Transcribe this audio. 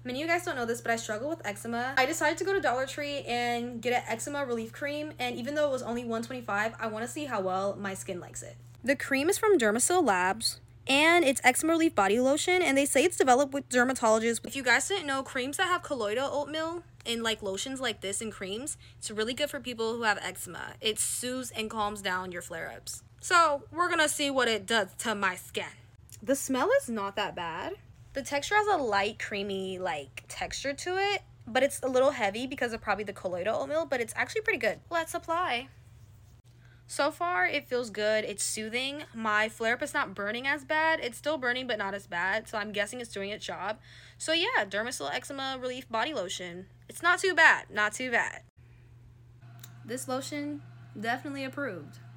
Many of you guys don't know this, but I struggle with eczema. I decided to go to Dollar Tree and get an eczema relief cream, and even though it was only $125, I want to see how well my skin likes it. The cream is from Dermasil Labs, and it's eczema relief body lotion, and they say it's developed with dermatologists. If you guys didn't know, creams that have colloidal oatmeal and like lotions like this and creams, it's really good for people who have eczema. It soothes and calms down your flare-ups. So we're gonna see what it does to my skin. The smell is not that bad. The texture has a light creamy like texture to it, but it's a little heavy because of probably the colloidal oatmeal, but it's actually pretty good. Let's apply. So far, it feels good. It's soothing. My flare-up is not burning as bad. It's still burning, but not as bad. So I'm guessing it's doing its job. So yeah, Dermasil Eczema Relief Body Lotion. It's not too bad. Not too bad. This lotion, definitely approved.